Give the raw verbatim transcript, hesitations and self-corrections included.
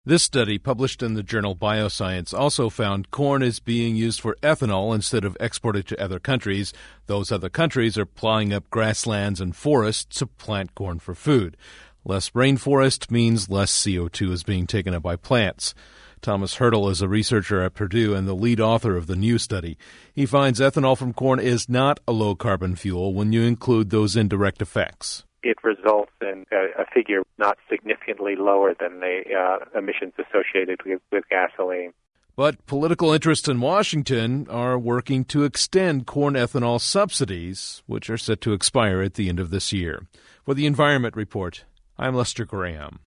This study, published in the journal Bioscience, also found corn is being used for ethanol instead of exported to other countries. Those other countries are plowing up grasslands and forests to plant corn for food. Less rainforest means less C O two is being taken up by plants. Thomas Hurdle is a researcher at Purdue and the lead author of the new study. He finds ethanol from corn is not a low-carbon fuel when you include those indirect effects. It results in a, a figure not significantly lower than the uh, emissions associated with, with gasoline. But political interests in Washington are working to extend corn ethanol subsidies, which are set to expire at the end of this year. For the Environment Report, I'm Lester Graham.